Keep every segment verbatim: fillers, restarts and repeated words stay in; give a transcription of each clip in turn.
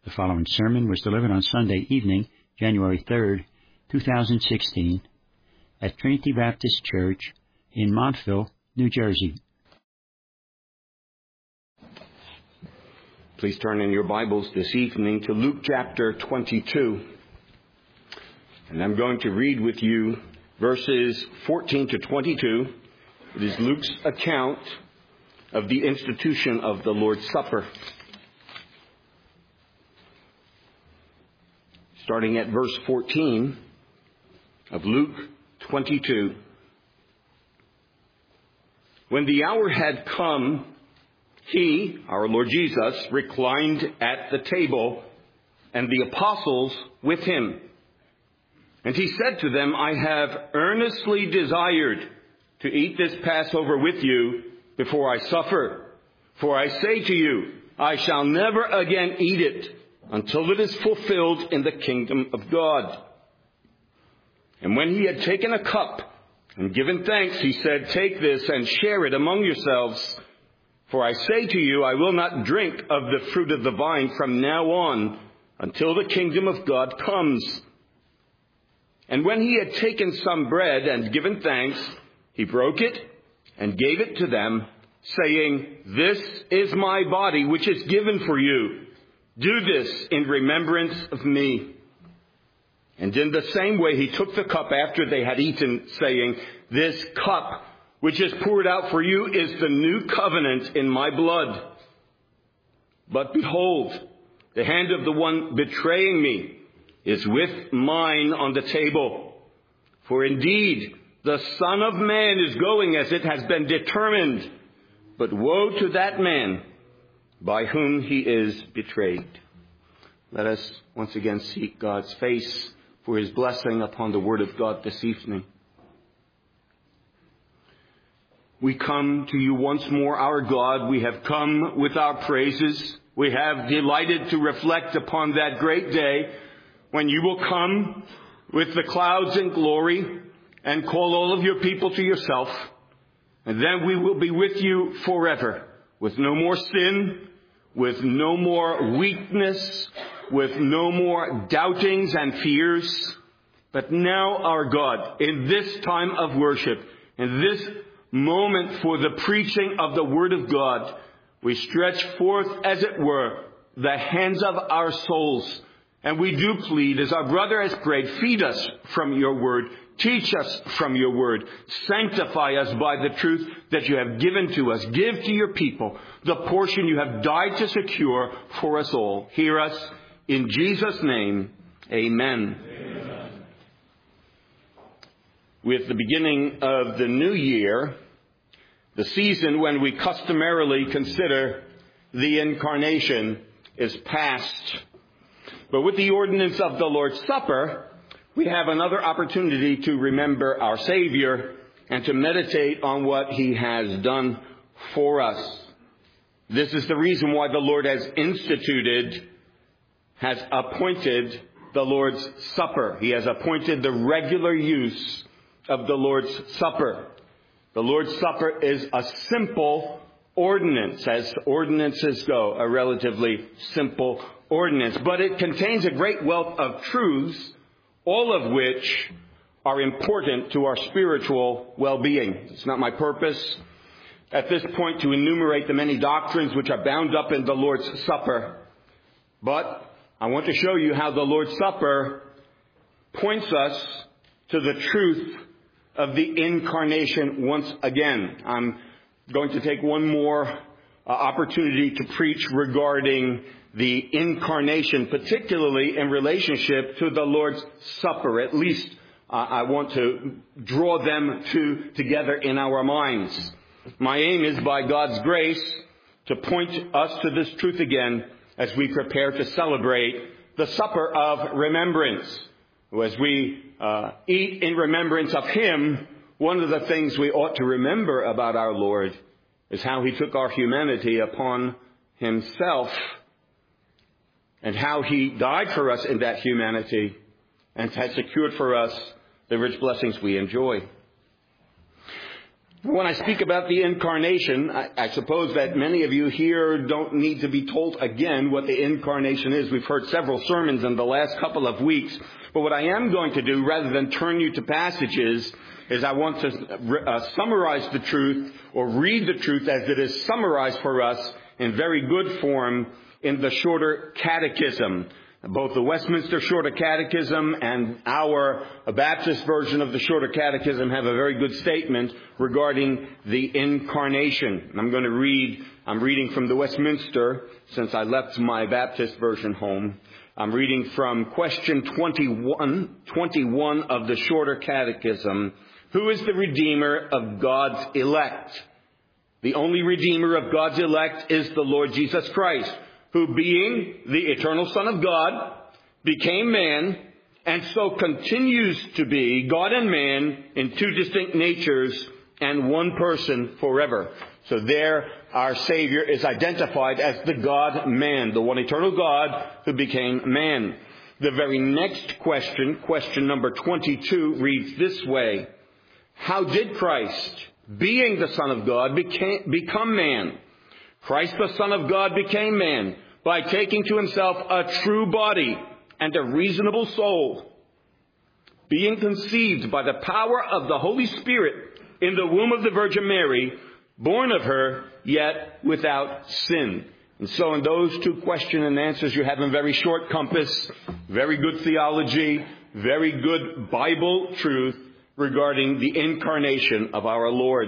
The following sermon was delivered on Sunday evening, January third, two thousand sixteen, at Trinity Baptist Church in Montville, New Jersey. Please turn in your Bibles this evening to Luke chapter twenty-two. And I'm going to read with you verses fourteen to twenty-two. It is Luke's account of the institution of the Lord's Supper. Starting at verse fourteen of Luke twenty-two. When the hour had come, he, our Lord Jesus, reclined at the table, and the apostles with him. And he said to them, I have earnestly desired to eat this Passover with you before I suffer. For I say to you, I shall never again eat it until it is fulfilled in the kingdom of God. And when he had taken a cup and given thanks, he said, take this and share it among yourselves. For I say to you, I will not drink of the fruit of the vine from now on until the kingdom of God comes. And when he had taken some bread and given thanks, he broke it and gave it to them, saying, this is my body, which is given for you. Do this in remembrance of me. And in the same way he took the cup after they had eaten, saying, this cup which is poured out for you is the new covenant in my blood. But behold, the hand of the one betraying me is with mine on the table. For indeed, the Son of Man is going as it has been determined. But woe to that man by whom he is betrayed. Let us once again seek God's face for his blessing upon the word of God this evening. We come to you once more, our God. We have come with our praises. We have delighted to reflect upon that great day when you will come with the clouds in glory and call all of your people to yourself. And then we will be with you forever, with no more sin, with no more weakness, with no more doubtings and fears. But now, our God, in this time of worship, in this moment for the preaching of the Word of God, we stretch forth, as it were, the hands of our souls. And we do plead, as our brother has prayed, feed us from your Word. Teach us from your word. Sanctify us by the truth that you have given to us. Give to your people the portion you have died to secure for us all. Hear us in Jesus' name. Amen. Amen. With the beginning of the new year, the season when we customarily consider the incarnation is past. But with the ordinance of the Lord's Supper, we have another opportunity to remember our Savior and to meditate on what he has done for us. This is the reason why the Lord has instituted, has appointed the Lord's Supper. He has appointed the regular use of the Lord's Supper. The Lord's Supper is a simple ordinance, as ordinances go, a relatively simple ordinance. But it contains a great wealth of truths, all of which are important to our spiritual well-being. It's not my purpose at this point to enumerate the many doctrines which are bound up in the Lord's Supper. But I want to show you how the Lord's Supper points us to the truth of the incarnation once again. I'm going to take one more uh, opportunity to preach regarding the incarnation, particularly in relationship to the Lord's Supper. At least uh, I want to draw them two together in our minds. My aim is, by God's grace, to point us to this truth again as we prepare to celebrate the Supper of Remembrance. As we uh, eat in remembrance of him, one of the things we ought to remember about our Lord is how he took our humanity upon himself, and how he died for us in that humanity and has secured for us the rich blessings we enjoy. When I speak about the incarnation, I, I suppose that many of you here don't need to be told again what the incarnation is. We've heard several sermons in the last couple of weeks. But what I am going to do, rather than turn you to passages, is I want to uh, summarize the truth or read the truth as it is summarized for us in very good form in the Shorter Catechism. Both the Westminster Shorter Catechism and our Baptist version of the Shorter Catechism have a very good statement regarding the incarnation. I'm going to read, I'm reading from the Westminster since I left my Baptist version home. I'm reading from question twenty-one, twenty-one of the Shorter Catechism. Who is the Redeemer of God's elect? The only Redeemer of God's elect is the Lord Jesus Christ, who being the eternal Son of God, became man, and so continues to be God and man in two distinct natures and one person forever. So there our Savior is identified as the God-man, the one eternal God who became man. The very next question, question number twenty-two, reads this way. How did Christ, being the Son of God, became, become man? Christ the Son of God became man by taking to himself a true body and a reasonable soul, being conceived by the power of the Holy Spirit in the womb of the Virgin Mary, born of her, yet without sin. And so in those two question and answers, you have a very short compass, very good theology, very good Bible truth regarding the incarnation of our Lord.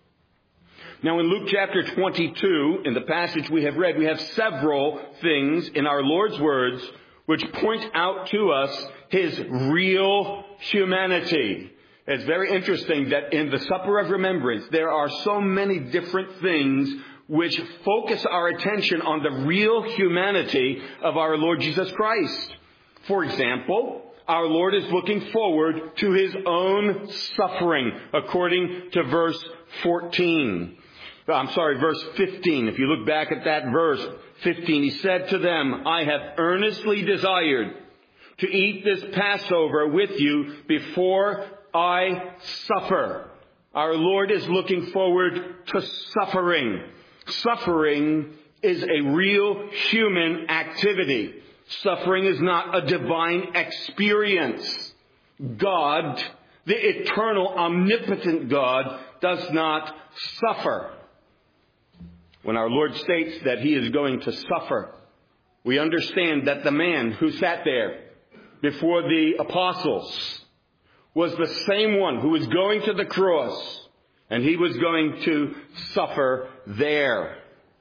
Now in Luke chapter twenty-two, in the passage we have read, we have several things in our Lord's words which point out to us his real humanity. It's very interesting that in the Supper of Remembrance, there are so many different things which focus our attention on the real humanity of our Lord Jesus Christ. For example, our Lord is looking forward to his own suffering, according to verse fourteen. I'm sorry, verse fifteen. If you look back at that verse, fifteen, he said to them, I have earnestly desired to eat this Passover with you before I suffer. Our Lord is looking forward to suffering. Suffering is a real human activity. Suffering is not a divine experience. God, the eternal, omnipotent God, does not suffer. When our Lord states that he is going to suffer, we understand that the man who sat there before the apostles was the same one who was going to the cross, and he was going to suffer there.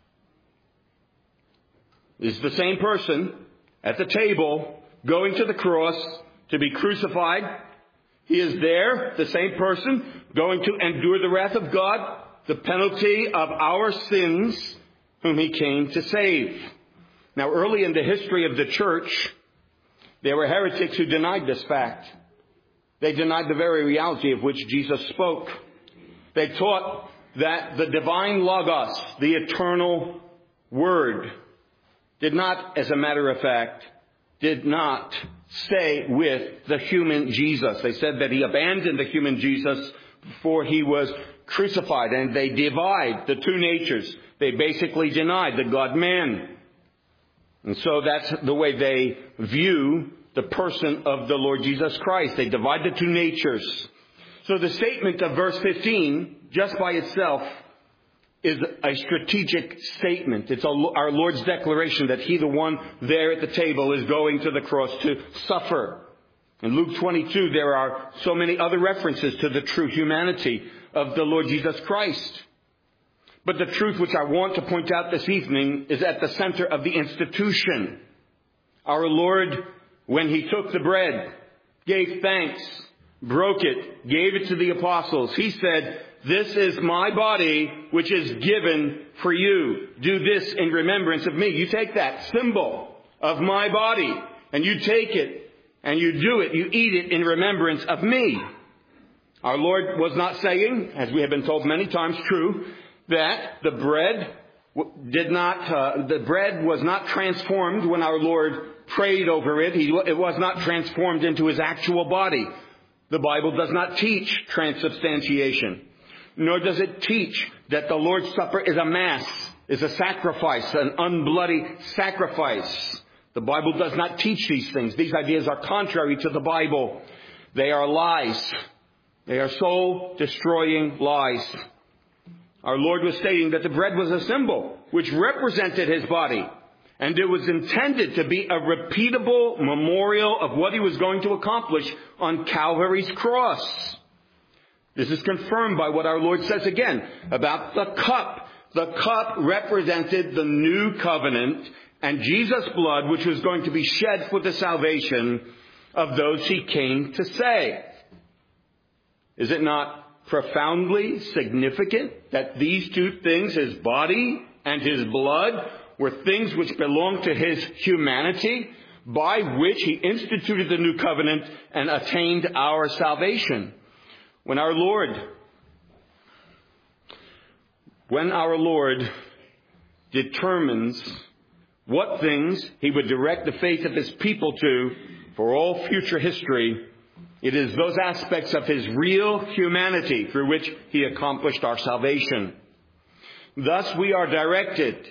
It's the same person at the table going to the cross to be crucified. He is there, the same person, going to endure the wrath of God, the penalty of our sins, whom he came to save. Now, early in the history of the church, there were heretics who denied this fact. They denied the very reality of which Jesus spoke. They taught that the divine Logos, the eternal Word, did not, as a matter of fact, did not stay with the human Jesus. They said that he abandoned the human Jesus before he was crucified, and they divide the two natures. They basically denied the God-man. And so that's the way they view the person of the Lord Jesus Christ. They divide the two natures. So the statement of verse fifteen, just by itself, is a strategic statement. It's our Lord's declaration that he, the one there at the table, is going to the cross to suffer. In Luke twenty-two, there are so many other references to the true humanity of the Lord Jesus Christ. But the truth which I want to point out this evening is at the center of the institution. Our Lord, when he took the bread, gave thanks, broke it, gave it to the apostles. He said, this is my body which is given for you. Do this in remembrance of me. You take that symbol of my body and you take it and you do it. You eat it in remembrance of me. Our Lord was not saying, as we have been told many times, true, that the bread did not, uh, the bread was not transformed when our Lord prayed over it. He, it was not transformed into his actual body. The Bible does not teach transubstantiation. nor does it teach that the Lord's Supper is a mass, is a sacrifice, an unbloody sacrifice. The Bible does not teach these things. These ideas are contrary to the Bible. They are lies. They are soul-destroying lies. Our Lord was stating that the bread was a symbol which represented His body. And it was intended to be a repeatable memorial of what He was going to accomplish on Calvary's cross. This is confirmed by what our Lord says again about the cup. The cup represented the new covenant and Jesus' blood, which was going to be shed for the salvation of those He came to save. Is it not profoundly significant that these two things, His body and His blood, were things which belonged to His humanity, by which He instituted the new covenant and attained our salvation? When our Lord, when our Lord determines what things He would direct the faith of His people to for all future history, it is those aspects of His real humanity through which He accomplished our salvation. Thus we are directed,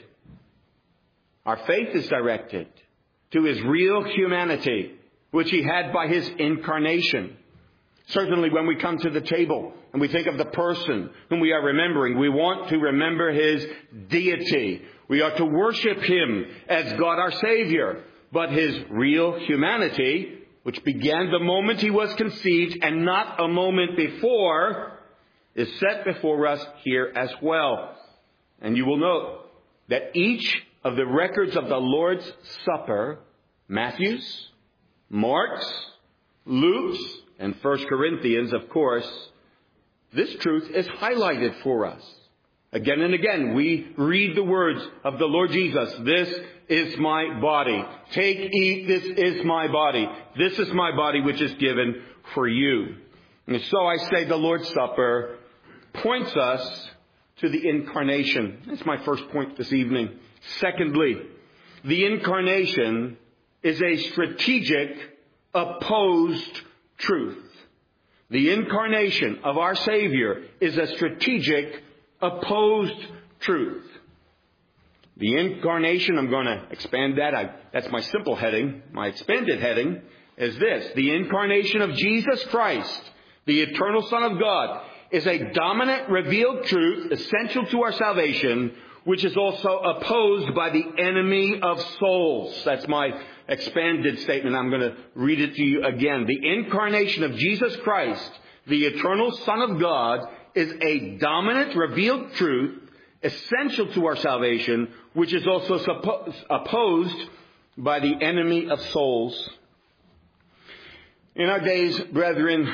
our faith is directed to His real humanity, which He had by His incarnation. Certainly when we come to the table and we think of the person whom we are remembering, we want to remember His deity. We are to worship Him as God our Savior. But His real humanity, which began the moment He was conceived and not a moment before, is set before us here as well. And you will note that each of the records of the Lord's Supper, Matthew's, Mark's, Luke's, and First Corinthians, of course, this truth is highlighted for us. Again and again, we read the words of the Lord Jesus. This is my body. Take, eat, this is my body. This is my body which is given for you. And so I say the Lord's Supper points us to the incarnation. That's my first point this evening. Secondly, the incarnation is a strategic, opposed truth. The incarnation of our Savior is a strategic, opposed truth. The incarnation, I'm going to expand that. I, that's my simple heading. My expanded heading is this. The incarnation of Jesus Christ, the eternal Son of God, is a dominant, revealed truth essential to our salvation, which is also opposed by the enemy of souls. That's my expanded statement. I'm going to read it to you again. The incarnation of Jesus Christ, the eternal Son of God, is a dominant, revealed truth essential to our salvation, which is also suppo- opposed by the enemy of souls. In our days, brethren,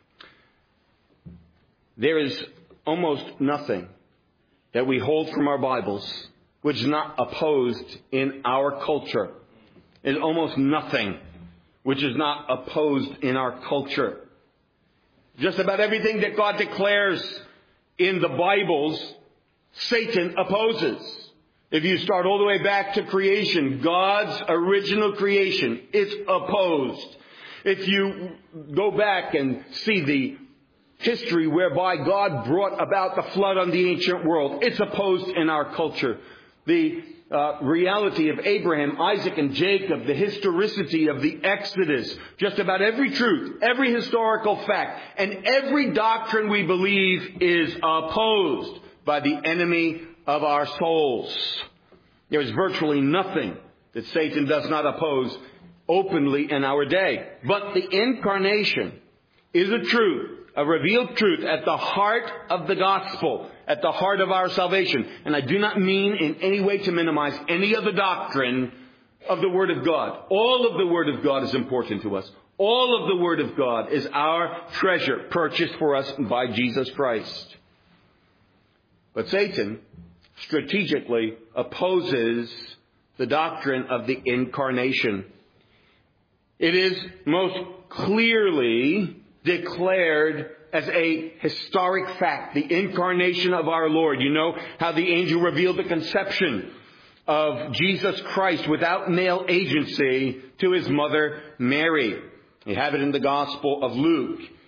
there is almost nothing that we hold from our Bibles which is not opposed in our culture. There's almost nothing which is not opposed in our culture. Just about everything that God declares in the Bibles, Satan opposes. If you start all the way back to creation, God's original creation is opposed. If you go back and see the history whereby God brought about the flood on the ancient world, it's opposed in our culture. The uh, reality of Abraham, Isaac, and Jacob, the historicity of the Exodus, just about every truth, every historical fact, and every doctrine we believe is opposed by the enemy of our souls. There is virtually nothing that Satan does not oppose openly in our day. But the incarnation is a truth, a revealed truth at the heart of the gospel, at the heart of our salvation. And I do not mean in any way to minimize any of the doctrine of the Word of God. All of the Word of God is important to us. All of the Word of God is our treasure purchased for us by Jesus Christ. But Satan strategically opposes the doctrine of the incarnation. It is most clearly declared as a historic fact, the incarnation of our Lord. You know how the angel revealed the conception of Jesus Christ without male agency to his mother Mary. You have it in the Gospel of Luke.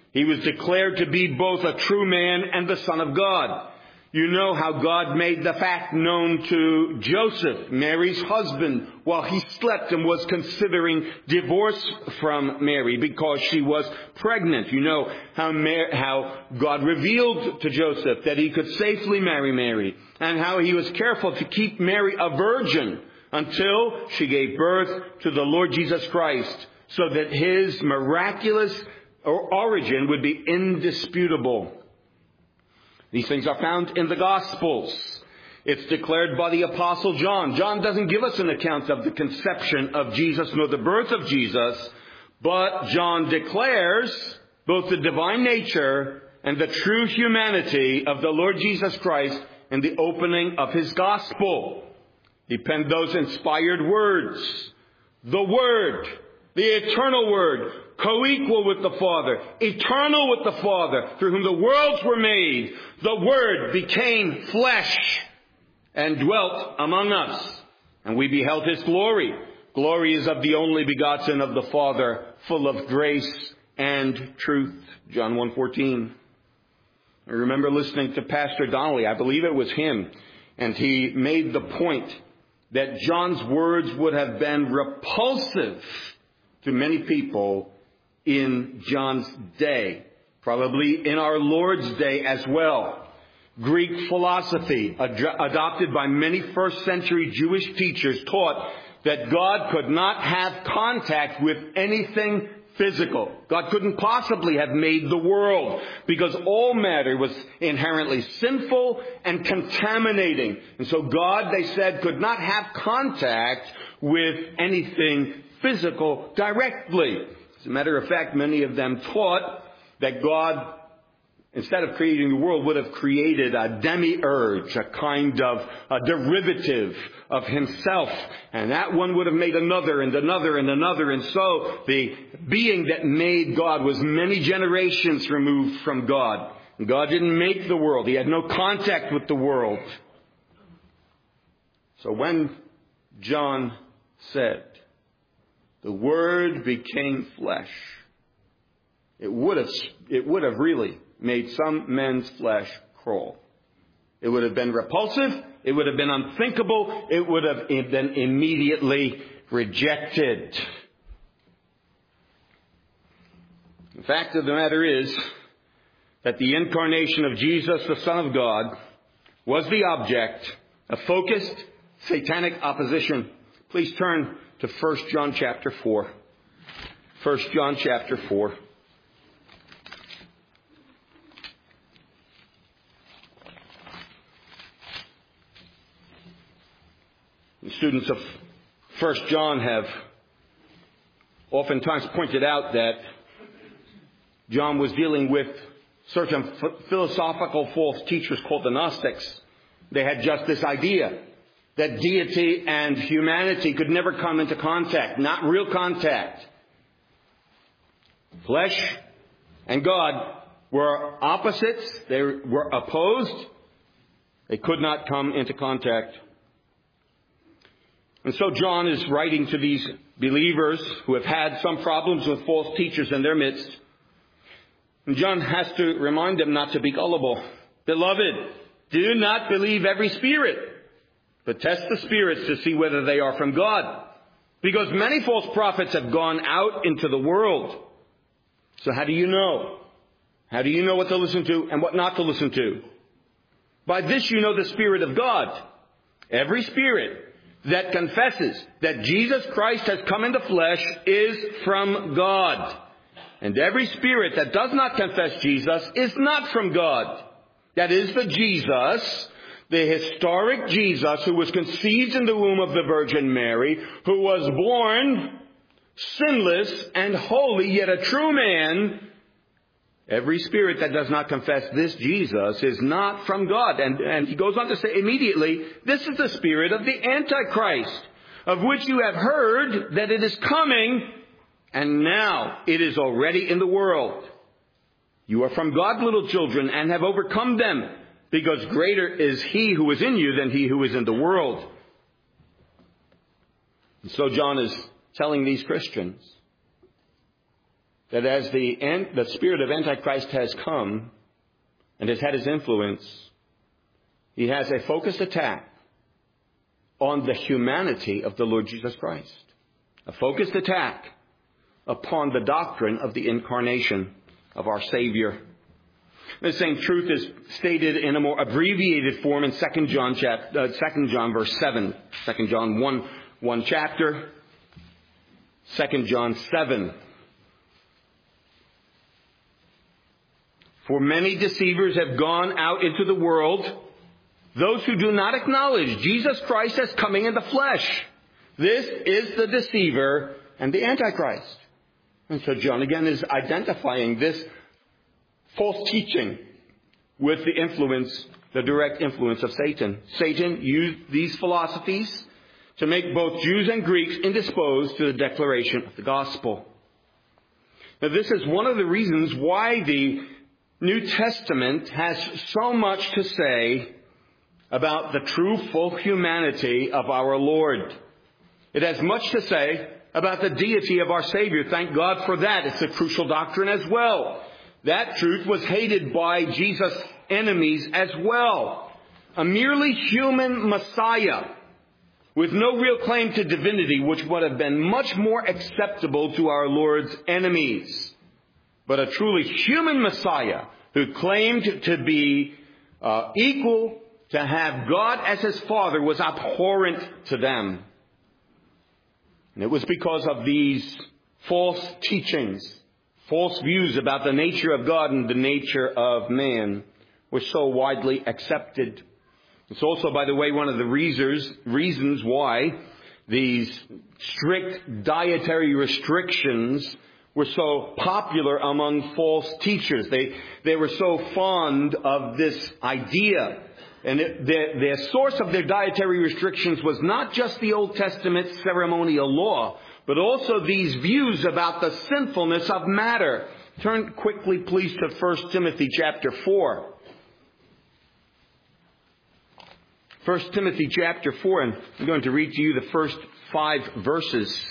He was declared to be both a true man and the Son of God. You know how God made the fact known to Joseph, Mary's husband, while he slept and was considering divorce from Mary because she was pregnant. You know how, Mar- how God revealed to Joseph that he could safely marry Mary, and how he was careful to keep Mary a virgin until she gave birth to the Lord Jesus Christ, so that his miraculous origin would be indisputable. These things are found in the Gospels. It's declared by the Apostle John. John doesn't give us an account of the conception of Jesus nor the birth of Jesus, but John declares both the divine nature and the true humanity of the Lord Jesus Christ in the opening of his Gospel. He penned those inspired words. The Word, the eternal Word, co-equal with the Father, eternal with the Father, through whom the worlds were made. The Word became flesh and dwelt among us, and we beheld his glory. Glory is of the only begotten of the Father, full of grace and truth. John one fourteen. I remember listening to Pastor Donnelly, I believe it was him, and he made the point that John's words would have been repulsive to many people in John's day, probably in our Lord's day as well. Greek philosophy, ad- adopted by many first century Jewish teachers, taught that God could not have contact with anything physical. God couldn't possibly have made the world because all matter was inherently sinful and contaminating. And so God, they said, could not have contact with anything physical directly. As a matter of fact, many of them taught that God, instead of creating the world, would have created a demiurge, a kind of a derivative of himself. And that one would have made another and another and another. And so the being that made God was many generations removed from God. And God didn't make the world. He had no contact with the world. So when John said, the Word became flesh, it would have, it would have really made some men's flesh crawl. It would have been repulsive. It would have been unthinkable. It would have been immediately rejected. The fact of the matter is that the incarnation of Jesus, the Son of God, was the object of focused satanic opposition. Please turn to First John chapter four. First John chapter four. The students of First John have oftentimes pointed out that John was dealing with certain philosophical false teachers called the Gnostics. They had just this idea that deity and humanity could never come into contact, not real contact. Flesh and God were opposites. They were opposed. They could not come into contact. And so John is writing to these believers who have had some problems with false teachers in their midst. And John has to remind them not to be gullible. Beloved, do not believe every spirit, but test the spirits to see whether they are from God. Because many false prophets have gone out into the world. So how do you know? How do you know what to listen to and what not to listen to? By this you know the Spirit of God. Every spirit that confesses that Jesus Christ has come in the flesh is from God. And every spirit that does not confess Jesus is not from God. That is the Jesus, the historic Jesus who was conceived in the womb of the Virgin Mary, who was born sinless and holy, yet a true man. Every spirit that does not confess this Jesus is not from God. And, and he goes on to say immediately, this is the spirit of the Antichrist, of which you have heard that it is coming, and now it is already in the world. You are from God, little children, and have overcome them, because greater is he who is in you than he who is in the world. And so John is telling these Christians that as the, the spirit of Antichrist has come and has had his influence, he has a focused attack on the humanity of the Lord Jesus Christ. A focused attack upon the doctrine of the incarnation of our Savior. The same truth is stated in a more abbreviated form in Second John chapter, uh, Second John verse seven. Second John one, one chapter. Second John seven. For many deceivers have gone out into the world, those who do not acknowledge Jesus Christ as coming in the flesh. This is the deceiver and the Antichrist. And so John again is identifying this false teaching with the influence, the direct influence of Satan. Satan used these philosophies to make both Jews and Greeks indisposed to the declaration of the gospel. Now, this is one of the reasons why the New Testament has so much to say about the true full humanity of our Lord. It has much to say about the deity of our Savior. Thank God for that. It's a crucial doctrine as well. That truth was hated by Jesus' enemies as well. A merely human Messiah with no real claim to divinity, which would have been much more acceptable to our Lord's enemies. But a truly human Messiah who claimed to be uh, equal, to have God as his Father, was abhorrent to them. And it was because of these false teachings, false views about the nature of God and the nature of man were so widely accepted. It's also, by the way, one of the reasons, reasons why these strict dietary restrictions were so popular among false teachers. They, they were so fond of this idea. And it, their, their source of their dietary restrictions was not just the Old Testament ceremonial law, but also these views about the sinfulness of matter. Turn quickly, please, to First Timothy chapter four. First Timothy chapter four, and I'm going to read to you the first five verses.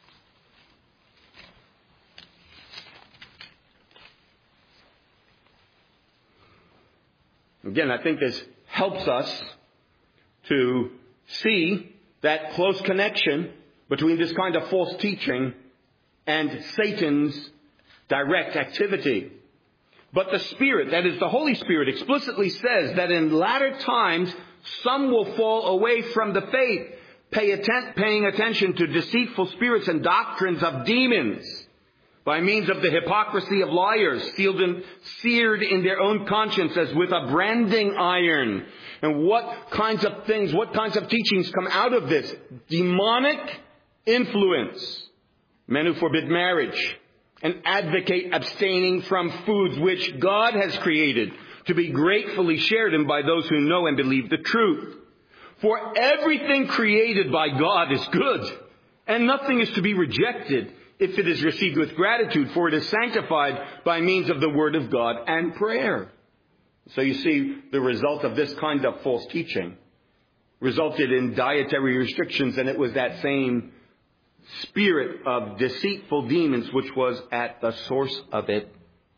Again, I think this helps us to see that close connection between this kind of false teaching and Satan's direct activity. But the Spirit, that is the Holy Spirit, explicitly says that in latter times some will fall away from the faith, pay atten- paying attention to deceitful spirits and doctrines of demons, by means of the hypocrisy of liars, sealed and seared in their own conscience as with a branding iron. And what kinds of things, what kinds of teachings come out of this? Demonic influence. Men who forbid marriage and advocate abstaining from foods which God has created to be gratefully shared in by those who know and believe the truth. For everything created by God is good, and nothing is to be rejected if it is received with gratitude, for it is sanctified by means of the word of God and prayer. So you see, the result of this kind of false teaching resulted in dietary restrictions, and it was that same spirit of deceitful demons which was at the source of it.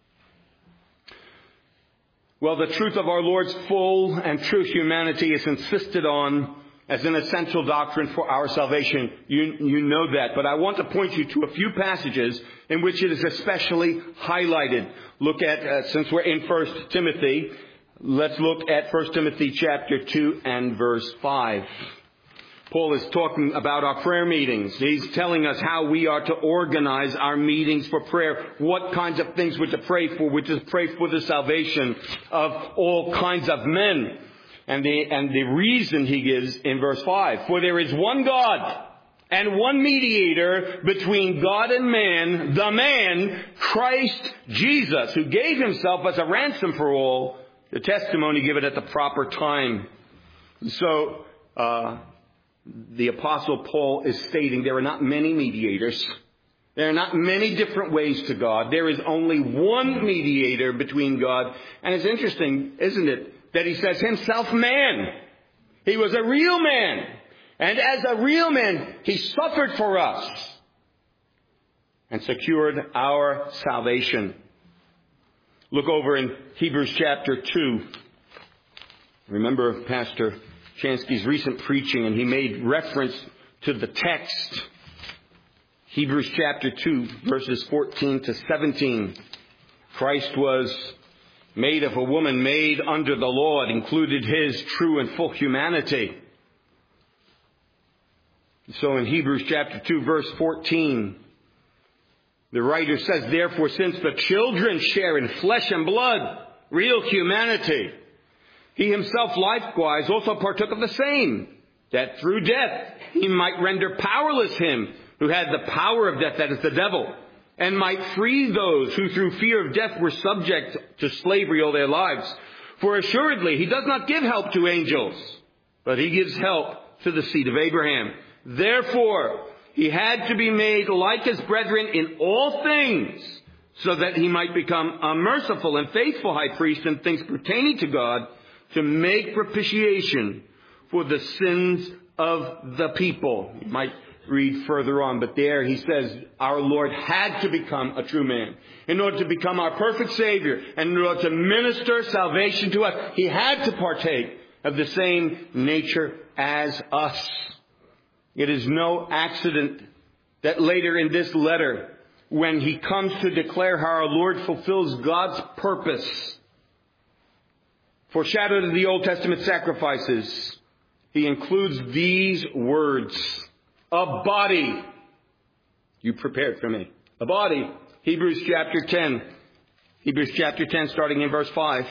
Well, the truth of our Lord's full and true humanity is insisted on as an essential doctrine for our salvation. You, you know that. But I want to point you to a few passages in which it is especially highlighted. Look at, uh, since we're in First Timothy, let's look at First Timothy chapter two and verse five. Paul is talking about our prayer meetings. He's telling us how we are to organize our meetings for prayer, what kinds of things we're to pray for. We're to pray for the salvation of all kinds of men. And the, and the reason he gives in verse five, for there is one God and one mediator between God and man, the man, Christ Jesus, who gave himself as a ransom for all, the testimony given at the proper time. So, uh, the Apostle Paul is stating there are not many mediators. There are not many different ways to God. There is only one mediator between God. And it's interesting, isn't it, that he says himself man. He was a real man. And as a real man, he suffered for us. and secured our salvation. Look over in Hebrews chapter two. Remember Pastor Chansky's recent preaching, and he made reference to the text. Hebrews chapter two, verses fourteen to seventeen. Christ was made of a woman, made under the law. It included his true and full humanity. So in Hebrews chapter two, verse fourteen, the writer says, therefore, since the children share in flesh and blood, real humanity, he himself likewise also partook of the same, that through death he might render powerless him who had the power of death, that is the devil, and might free those who through fear of death were subject to slavery all their lives. For assuredly he does not give help to angels, but he gives help to the seed of Abraham. Therefore he had to be made like his brethren in all things, so that he might become a merciful and faithful high priest in things pertaining to God, to make propitiation for the sins of the people. You might read further on, but there he says our Lord had to become a true man. In order to become our perfect Savior, and in order to minister salvation to us, he had to partake of the same nature as us. It is no accident that later in this letter, when he comes to declare how our Lord fulfills God's purpose, foreshadowed in the Old Testament sacrifices, he includes these words: a body you prepared for me. A body. Hebrews chapter ten. Hebrews chapter ten, starting in verse five.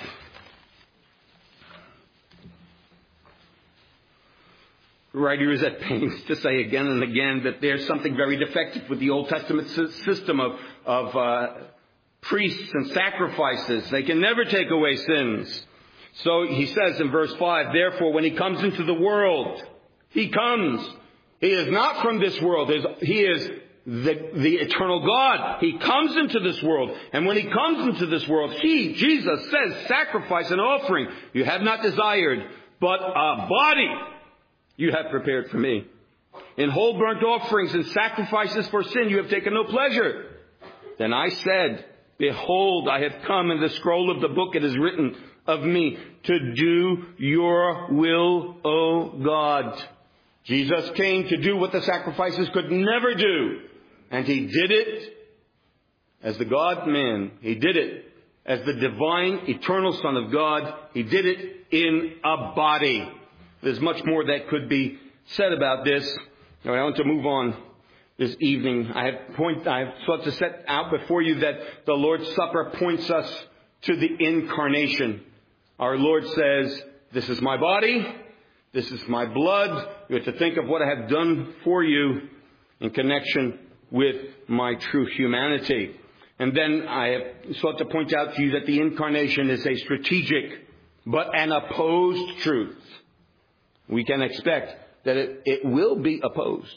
The writer is at pains to say again and again that there's something very defective with the Old Testament system of, of uh, priests and sacrifices. They can never take away sins. So he says in verse five, therefore when he comes into the world, he comes. He is not from this world. He is the, the eternal God. He comes into this world. And when he comes into this world, he, Jesus, says, sacrifice and offering you have not desired, but a body you have prepared for me. In whole burnt offerings and sacrifices for sin you have taken no pleasure. Then I said, behold, I have come. In the scroll of the book it is written of me, to do your will, O God. Jesus came to do what the sacrifices could never do. And he did it as the God-man. He did it as the divine, eternal Son of God. He did it in a body. There's much more that could be said about this. Now, I want to move on this evening. I have point, I have sought to set out before you that the Lord's Supper points us to the incarnation. Our Lord says, this is my body. This is my blood. You have to think of what I have done for you in connection with my true humanity. And then I have sought to point out to you that the incarnation is a strategic but an opposed truth. We can expect that it, it will be opposed.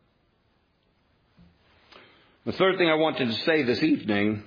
The third thing I wanted to say this evening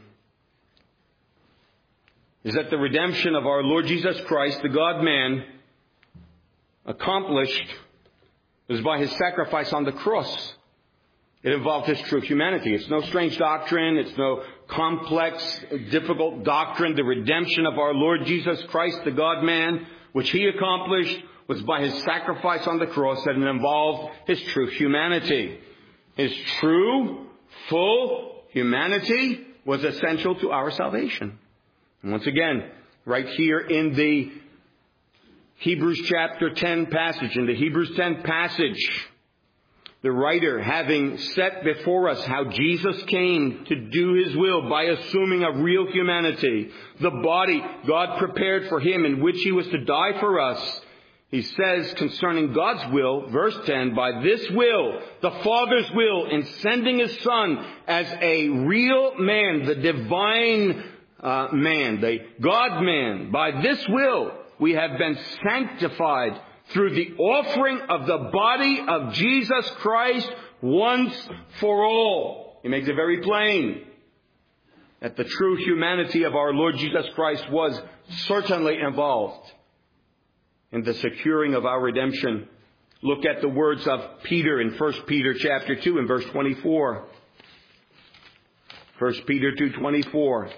is that the redemption of our Lord Jesus Christ, the God-man, accomplished was by his sacrifice on the cross. It involved his true humanity. It's no strange doctrine. It's no complex, difficult doctrine. The redemption of our Lord Jesus Christ, the God-man, which he accomplished, was by his sacrifice on the cross, and it involved his true humanity. His true, full humanity was essential to our salvation. And once again, right here in the Hebrews chapter ten passage, in the Hebrews ten passage, the writer, having set before us how Jesus came to do his will by assuming a real humanity, the body God prepared for him in which he was to die for us, he says concerning God's will, verse ten, by this will, the Father's will, in sending his Son as a real man, the divine uh, man, the God-man, by this will we have been sanctified through the offering of the body of Jesus Christ once for all. He makes it very plain that the true humanity of our Lord Jesus Christ was certainly involved in the securing of our redemption. Look at the words of Peter in First Peter chapter two and verse twenty-four. First Peter two twenty-four.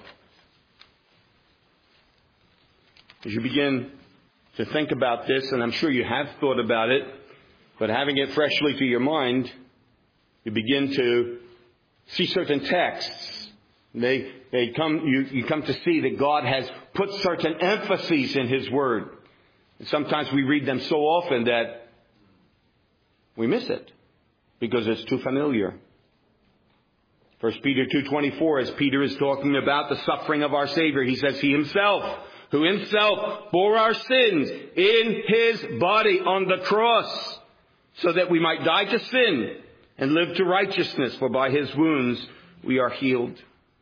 As you begin to think about this, and I'm sure you have thought about it, but having it freshly to your mind, you begin to see certain texts. They, they come, you, you come to see that God has put certain emphases in His Word. And sometimes we read them so often that we miss it because it's too familiar. First Peter two twenty-four, as Peter is talking about the suffering of our Savior, he says, He Himself, who Himself bore our sins in His body on the cross, so that we might die to sin and live to righteousness, for by His wounds we are healed.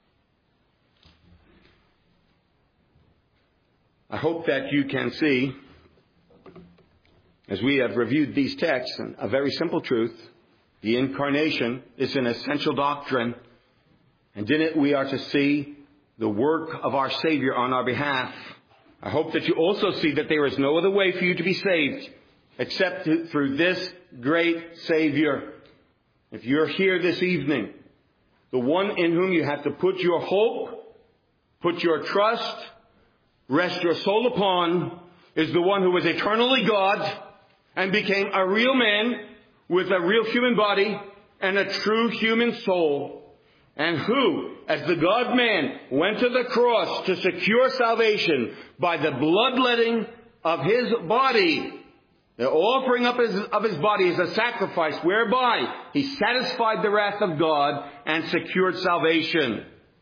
I hope that you can see, as we have reviewed these texts, a very simple truth. The incarnation is an essential doctrine, and in it we are to see the work of our Savior on our behalf. I hope that you also see that there is no other way for you to be saved except through this great Savior. If you're here this evening, the one in whom you have to put your hope, put your trust, rest your soul upon, is the one who was eternally God and became a real man with a real human body and a true human soul, and who, as the God-man, went to the cross to secure salvation by the bloodletting of His body, the offering up his, of His body as a sacrifice, whereby He satisfied the wrath of God and secured salvation.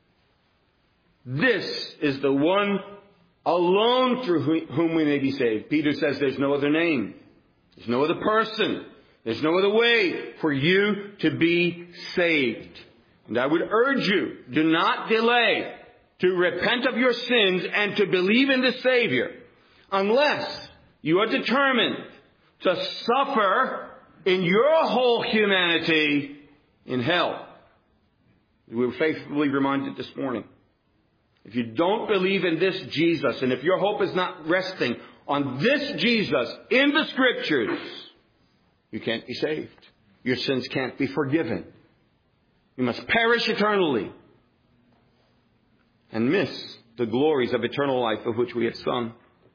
This is the one alone through whom we may be saved. Peter says there's no other name. There's no other person. There's no other way for you to be saved. And I would urge you, do not delay to repent of your sins and to believe in the Savior unless you are determined to suffer in your whole humanity in hell. We were faithfully reminded this morning. If you don't believe in this Jesus, and if your hope is not resting on this Jesus in the Scriptures, you can't be saved. Your sins can't be forgiven. You must perish eternally and miss the glories of eternal life of which we have sung.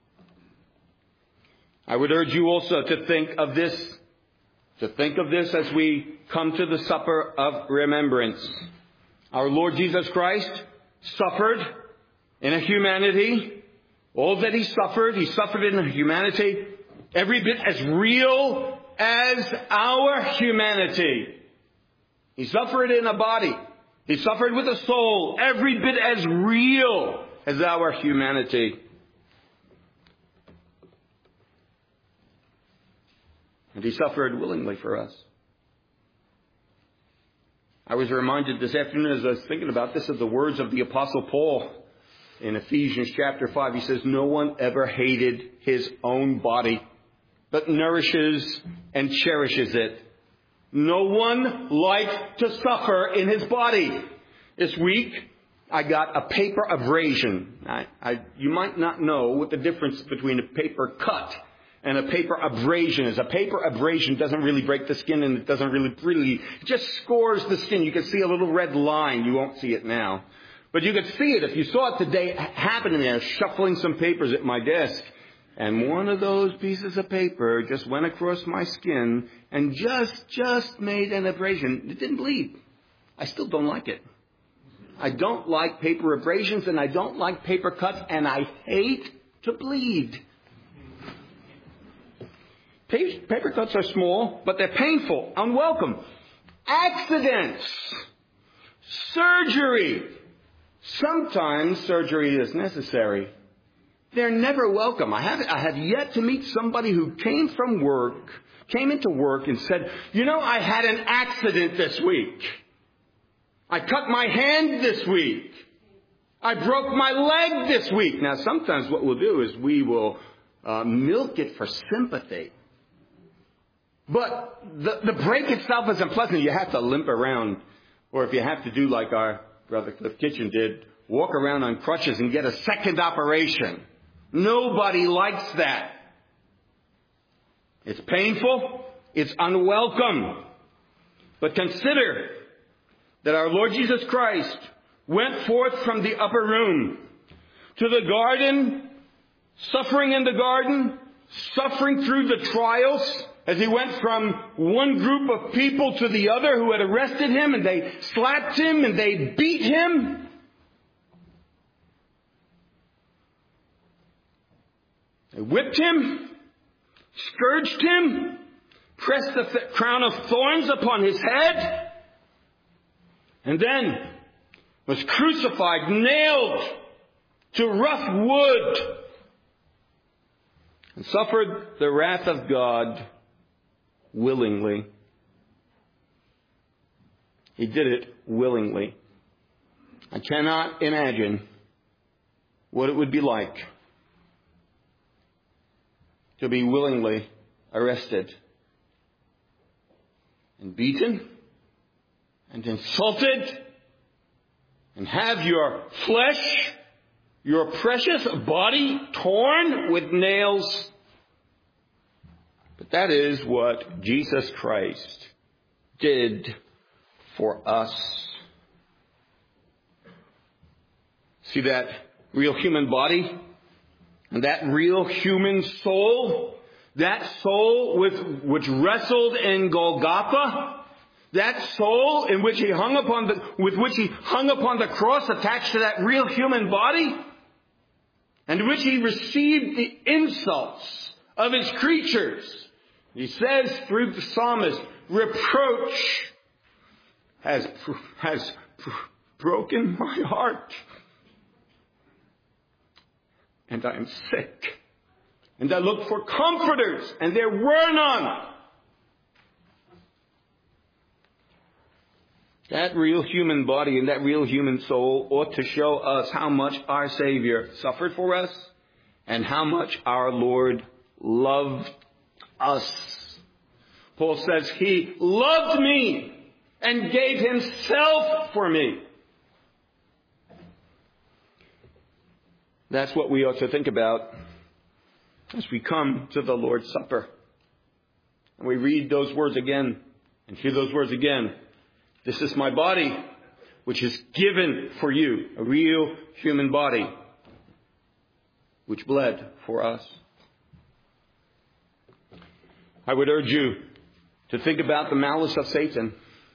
I would urge you also to think of this, to think of this as we come to the supper of remembrance. Our Lord Jesus Christ suffered in a humanity. All that He suffered, He suffered in a humanity every bit as real as our humanity. He suffered in a body. He suffered with a soul every bit as real as our humanity. And He suffered willingly for us. I was reminded this afternoon as I was thinking about this of the words of the Apostle Paul in Ephesians chapter five. He says, no one ever hated his own body, but nourishes and cherishes it. No one liked to suffer in his body. This week, I got a paper abrasion. I, I, you might not know what the difference between a paper cut and a paper abrasion is. A paper abrasion doesn't really break the skin, and it doesn't really, really, it just scores the skin. You can see a little red line. You won't see it now. But you could see it if you saw it today happening there, shuffling some papers at my desk. And one of those pieces of paper just went across my skin and just, just made an abrasion. It didn't bleed. I still don't like it. I don't like paper abrasions, and I don't like paper cuts, and I hate to bleed. Paper cuts are small, but they're painful, unwelcome. Accidents. Surgery. Sometimes surgery is necessary. They're never welcome. I have, I have yet to meet somebody who came from work, came into work and said, you know, I had an accident this week. I cut my hand this week. I broke my leg this week. Now, sometimes what we'll do is we will uh, milk it for sympathy. But the, the break itself isn't pleasant. You have to limp around. Or if you have to do like our brother Cliff Kitchen did, walk around on crutches and get a second operation. Nobody likes that. It's painful. It's unwelcome. But consider that our Lord Jesus Christ, went forth from the upper room to the garden, suffering in the garden, suffering through the trials, as he went from one group of people to the other who had arrested him, and they slapped him and they beat him. They whipped him, scourged him, pressed the th- crown of thorns upon his head, and then was crucified, nailed to rough wood, and suffered the wrath of God willingly. He did it willingly. I cannot imagine what it would be like to be willingly arrested and beaten and insulted and have your flesh, your precious body torn with nails. But that is what Jesus Christ did for us. See that real human body? And that real human soul? That soul with, which wrestled in Golgotha? That soul in which he hung upon the, with which he hung upon the cross attached to that real human body? And which he received the insults of his creatures. He says through the psalmist, reproach has, has broken my heart. And I am sick. And I looked for comforters, and there were none. That real human body and that real human soul ought to show us how much our Savior suffered for us and how much our Lord loved us. Paul says, He loved me and gave Himself for me. That's what we ought to think about as we come to the Lord's Supper. And we read those words again and hear those words again. This is my body, which is given for you, a real human body, which bled for us. I would urge you to think about the malice of Satan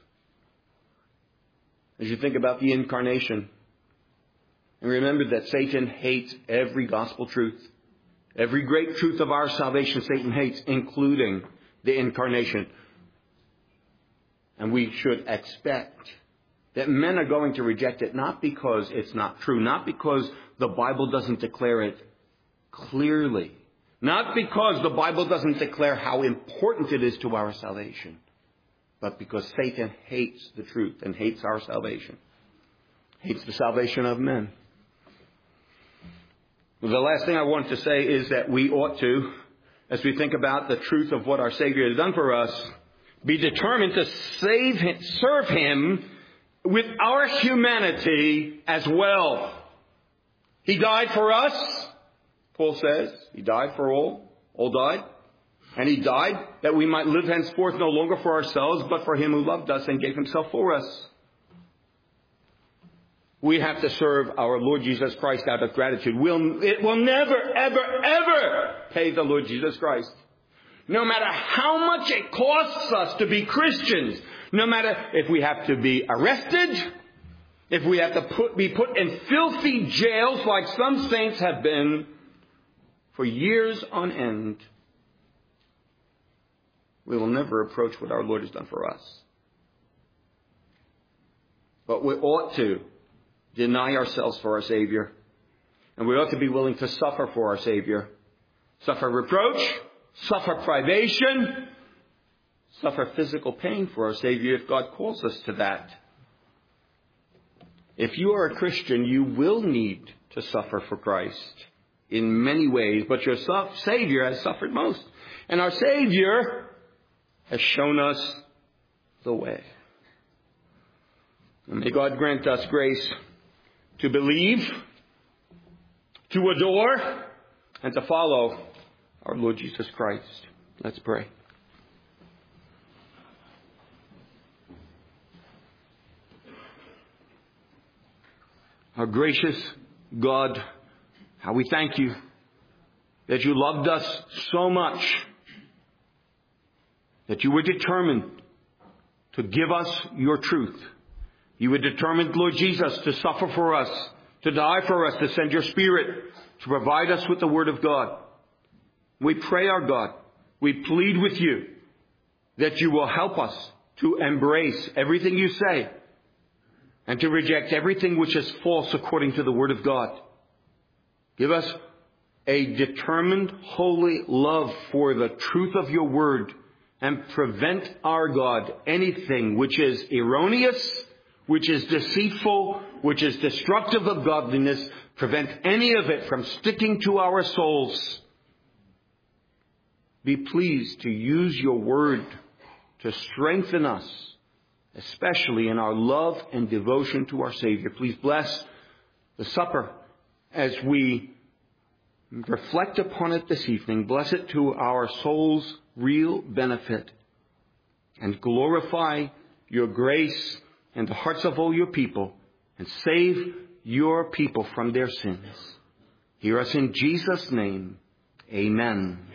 as you think about the incarnation. And remember that Satan hates every gospel truth. Every great truth of our salvation Satan hates, including the incarnation. And we should expect that men are going to reject it, not because it's not true, not because the Bible doesn't declare it clearly, not because the Bible doesn't declare how important it is to our salvation, but because Satan hates the truth and hates our salvation, hates the salvation of men. Well, the last thing I want to say is that we ought to, as we think about the truth of what our Savior has done for us, be determined to save him, serve Him with our humanity as well. He died for us, Paul says. He died for all. All died. And He died that we might live henceforth no longer for ourselves, but for Him who loved us and gave Himself for us. We have to serve our Lord Jesus Christ out of gratitude. We'll, it will never, ever, ever pay the Lord Jesus Christ. No matter how much it costs us to be Christians, no matter if we have to be arrested, if we have to put, be put in filthy jails like some saints have been for years on end, we will never approach what our Lord has done for us. But we ought to deny ourselves for our Savior. And we ought to be willing to suffer for our Savior. Suffer reproach, suffer privation, suffer physical pain for our Savior if God calls us to that. If you are a Christian, you will need to suffer for Christ in many ways, but your Savior has suffered most. And our Savior has shown us the way. And may God grant us grace to believe, to adore, and to follow our Lord Jesus Christ. Let's pray. Our gracious God, how we thank you that you loved us so much, that you were determined to give us your truth. You were determined, Lord Jesus, to suffer for us, to die for us, to send your Spirit, to provide us with the Word of God. We pray, our God, we plead with you that you will help us to embrace everything you say and to reject everything which is false according to the Word of God. Give us a determined, holy love for the truth of your Word, and prevent, our God, anything which is erroneous, which is deceitful, which is destructive of godliness. Prevent any of it from sticking to our souls. Be pleased to use your Word to strengthen us, especially in our love and devotion to our Savior. Please bless the supper as we reflect upon it this evening. Bless it to our soul's real benefit, and glorify your grace in the hearts of all your people, and save your people from their sins. Hear us in Jesus' name. Amen.